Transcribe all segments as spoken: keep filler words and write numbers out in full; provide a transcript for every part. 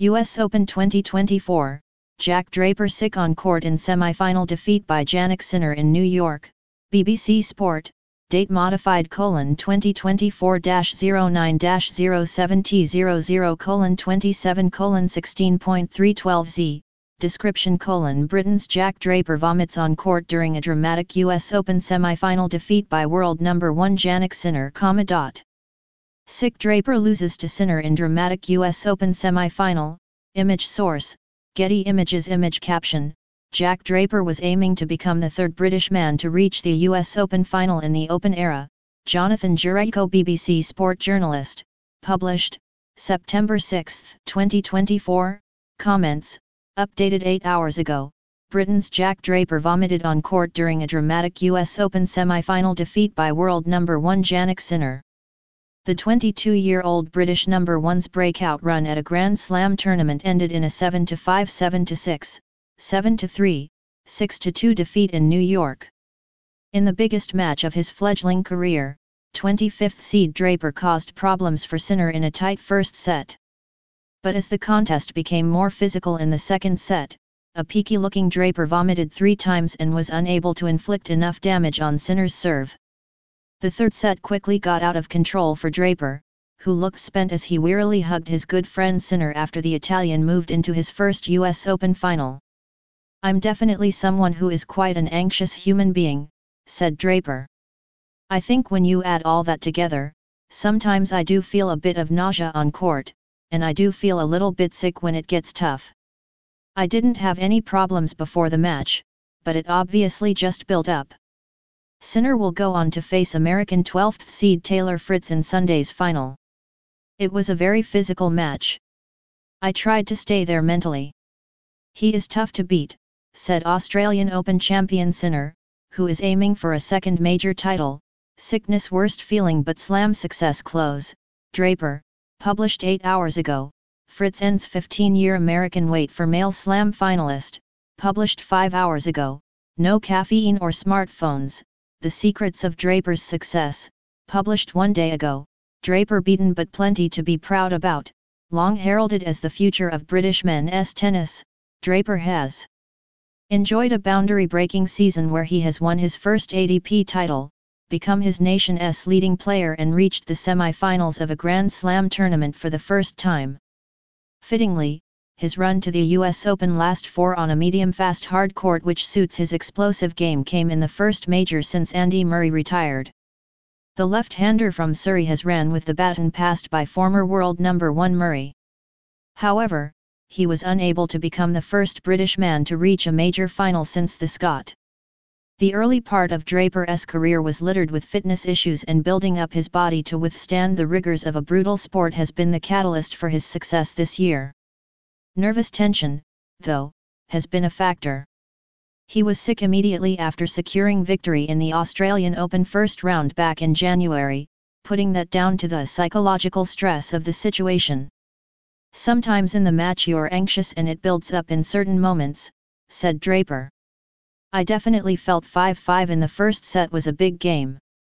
U S Open twenty twenty-four, Jack Draper sick on court in semi-final defeat by Jannik Sinner in New York, B B C Sport, date modified colon twenty twenty-four dash oh nine dash oh seven T zero zero colon twenty-seven colon sixteen point three twelve Z, description colon Britain's Jack Draper vomits on court during a dramatic U S Open semi-final defeat by world number one Jannik Sinner, comma dot. Sick Draper loses to Sinner in dramatic U S Open semi-final, image source, Getty Images image caption, Jack Draper was aiming to become the third British man to reach the U S Open final in the Open era, Jonathan Jurejko B B C Sport journalist, published, September sixth, twenty twenty-four, comments, updated eight hours ago, Britain's Jack Draper vomited on court during a dramatic U S Open semi-final defeat by world number one Jannik Sinner. The twenty-two-year-old British number one's breakout run at a Grand Slam tournament ended in a seven to five, seven to six, seven to three, six to two defeat in New York. In the biggest match of his fledgling career, twenty-fifth seed Draper caused problems for Sinner in a tight first set. But as the contest became more physical in the second set, a peaky-looking Draper vomited three times and was unable to inflict enough damage on Sinner's serve. The third set quickly got out of control for Draper, who looked spent as he wearily hugged his good friend Sinner after the Italian moved into his first U S Open final. "I'm definitely someone who is quite an anxious human being," said Draper. "I think when you add all that together, sometimes I do feel a bit of nausea on court, and I do feel a little bit sick when it gets tough. I didn't have any problems before the match, but it obviously just built up." Sinner will go on to face American twelfth seed Taylor Fritz in Sunday's final. "It was a very physical match. I tried to stay there mentally. He is tough to beat," said Australian Open champion Sinner, who is aiming for a second major title. Sickness worst feeling but slam success close, Draper, published eight hours ago. Fritz ends fifteen-year American wait for male slam finalist, published five hours ago. No caffeine or smartphones. The Secrets of Draper's Success, published one day ago. Draper beaten but plenty to be proud about. Long heralded as the future of British men's tennis, Draper has enjoyed a boundary-breaking season where he has won his first A T P title, become his nation's leading player and reached the semi-finals of a Grand Slam tournament for the first time. Fittingly, his run to the U S Open last four on a medium-fast hard court which suits his explosive game came in the first major since Andy Murray retired. The left-hander from Surrey has ran with the baton passed by former world number one Murray. However, he was unable to become the first British man to reach a major final since the Scot. The early part of Draper's career was littered with fitness issues, and building up his body to withstand the rigors of a brutal sport has been the catalyst for his success this year. Nervous tension, though, has been a factor. He was sick immediately after securing victory in the Australian Open first round back in January, putting that down to the psychological stress of the situation. "Sometimes in the match you're anxious and it builds up in certain moments," said Draper. "I definitely felt five five in the first set was a big game.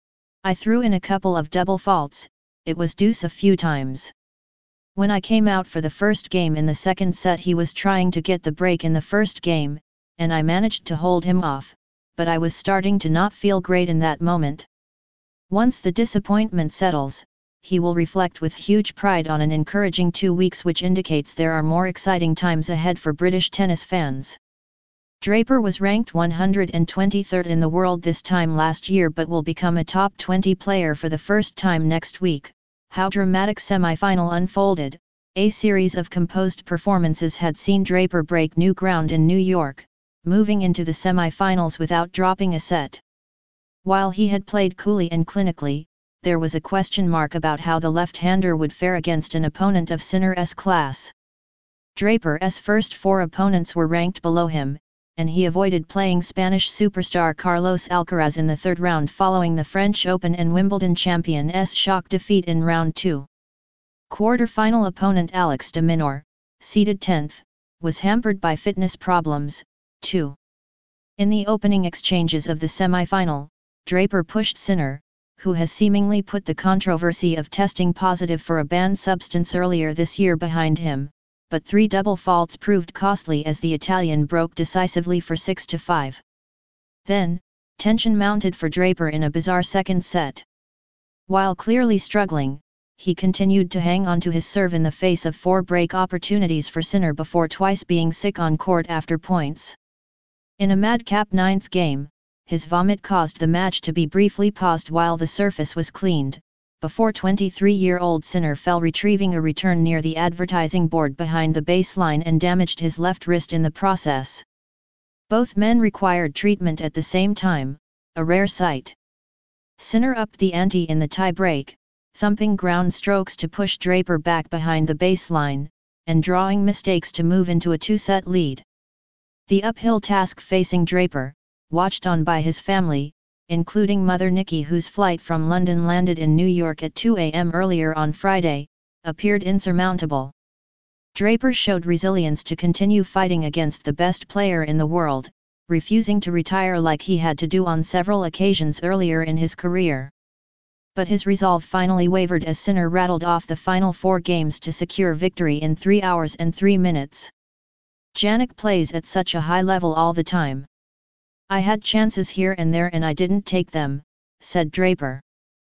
I threw in a couple of double faults, it was deuce a few times. When I came out for the first game in the second set he was trying to get the break in the first game, and I managed to hold him off, but I was starting to not feel great in that moment." Once the disappointment settles, he will reflect with huge pride on an encouraging two weeks which indicates there are more exciting times ahead for British tennis fans. Draper was ranked one hundred twenty-third in the world this time last year but will become a top twenty player for the first time next week. How dramatic semi-final unfolded. A series of composed performances had seen Draper break new ground in New York, moving into the semi-finals without dropping a set. While he had played coolly and clinically, there was a question mark about how the left-hander would fare against an opponent of Sinner's class. Draper's first four opponents were ranked below him, and he avoided playing Spanish superstar Carlos Alcaraz in the third round following the French Open and Wimbledon champion's shock defeat in round two. Quarter-final opponent Alex de Minaur, seeded tenth, was hampered by fitness problems, too. In the opening exchanges of the semi-final, Draper pushed Sinner, who has seemingly put the controversy of testing positive for a banned substance earlier this year behind him, but three double faults proved costly as the Italian broke decisively for six to five. Then, tension mounted for Draper in a bizarre second set. While clearly struggling, he continued to hang on to his serve in the face of four break opportunities for Sinner before twice being sick on court after points. In a madcap ninth game, his vomit caused the match to be briefly paused while the surface was cleaned, before twenty-three-year-old Sinner fell retrieving a return near the advertising board behind the baseline and damaged his left wrist in the process. Both men required treatment at the same time, a rare sight. Sinner upped the ante in the tie-break, thumping ground strokes to push Draper back behind the baseline, and drawing mistakes to move into a two-set lead. The uphill task facing Draper, watched on by his family, including mother Nikki whose flight from London landed in New York at two a m earlier on Friday, appeared insurmountable. Draper showed resilience to continue fighting against the best player in the world, refusing to retire like he had to do on several occasions earlier in his career. But his resolve finally wavered as Sinner rattled off the final four games to secure victory in three hours and three minutes. Jannik plays at such a high level all the time. I had chances here and there and I didn't take them, said Draper.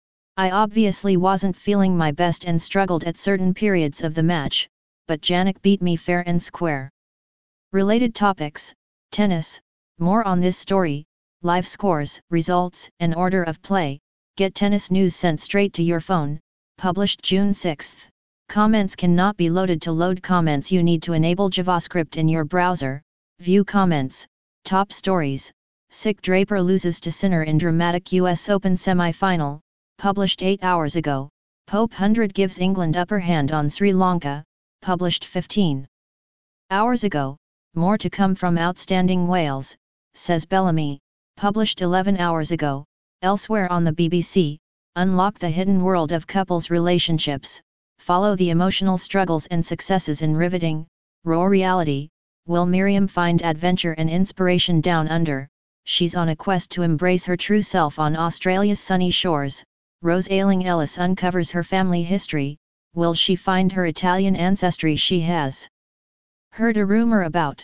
I obviously wasn't feeling my best and struggled at certain periods of the match, but Jannik beat me fair and square. Related topics, tennis, more on this story, live scores, results, and order of play, get tennis news sent straight to your phone, published June sixth. Comments cannot be loaded. To load comments you need to enable JavaScript in your browser. View comments, top stories. Sick Draper loses to Sinner in dramatic U S Open semi-final, published eight hours ago. Pope one hundred gives England upper hand on Sri Lanka, published fifteen hours ago. More to come from outstanding Wales, says Bellamy, published eleven hours ago. Elsewhere on the B B C, unlock the hidden world of couples' relationships, follow the emotional struggles and successes in riveting, raw reality. Will Miriam find adventure and inspiration down under? She's on a quest to embrace her true self on Australia's sunny shores. Rose Ayling-Ellis uncovers her family history. Will she find her Italian ancestry? She has heard a rumor about.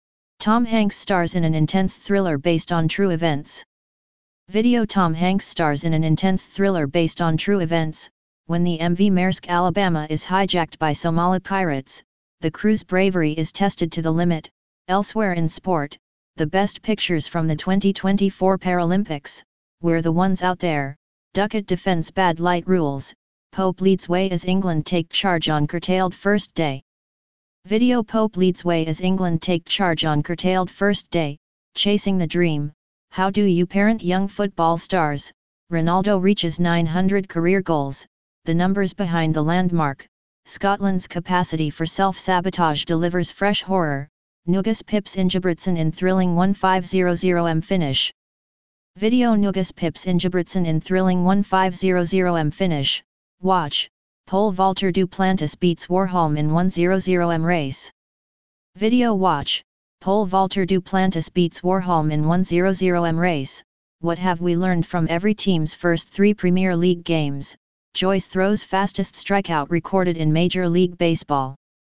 Tom Hanks stars in an intense thriller based on true events. Video. Tom Hanks stars in an intense thriller based on true events. When the M V Maersk Alabama is hijacked by Somali pirates, the crew's bravery is tested to the limit. Elsewhere in sport, the best pictures from the twenty twenty-four Paralympics, we're the ones out there. Duckett defends bad light rules. Pope leads way as England take charge on curtailed first day. Video. Pope leads way as England take charge on curtailed first day. Chasing the dream. How do you parent young football stars? Ronaldo reaches nine hundred career goals. The numbers behind the landmark. Scotland's capacity for self-sabotage delivers fresh horror. Nugas pips Ingebrigtsen in thrilling fifteen hundred meters finish. Video. Nugas pips Ingebrigtsen in thrilling fifteen hundred meters finish. Watch. Pole vaulter Duplantis beats Warholm in one hundred meters race. Video. Watch. Pole vaulter Duplantis beats Warholm in one hundred meters race. What have we learned from every team's first three Premier League games? Joyce throws fastest strikeout recorded in Major League Baseball.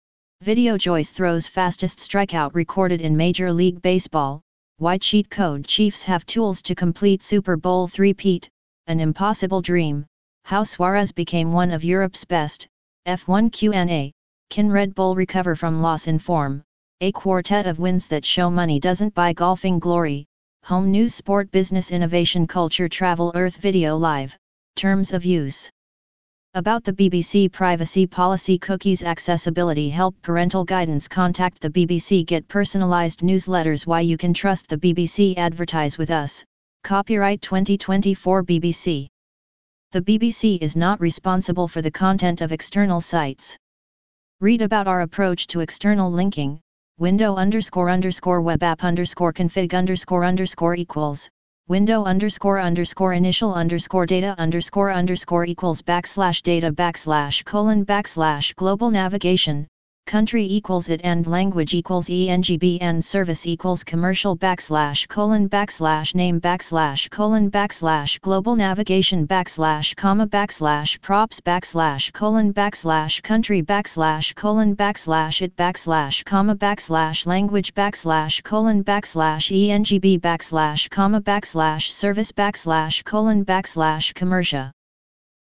Video. Joyce throws fastest strikeout recorded in Major League Baseball. Why cheat code? Chiefs have tools to complete Super Bowl three-peat, an impossible dream. How Suarez became one of Europe's best. F one Q and A. Can Red Bull recover from loss in form? A quartet of wins that show money doesn't buy golfing glory. Home news, sport, business, innovation, culture, travel, Earth Video Live. Terms of use. About the B B C privacy policy, cookies, accessibility, help, parental guidance. Contact the B B C. Get personalized newsletters. Why you can trust the B B C. Advertise with us. Copyright twenty twenty-four B B C. The B B C is not responsible for the content of external sites. Read about our approach to external linking. Window underscore underscore web app underscore config underscore underscore equals. Window underscore underscore initial underscore data underscore underscore equals backslash data backslash colon backslash global navigation. country equals it and language equals engb and service equals commercial backslash colon backslash name backslash colon backslash global navigation backslash comma backslash props backslash colon backslash country backslash colon backslash it backslash comma backslash language backslash colon backslash engb backslash comma backslash service backslash colon backslash commercia.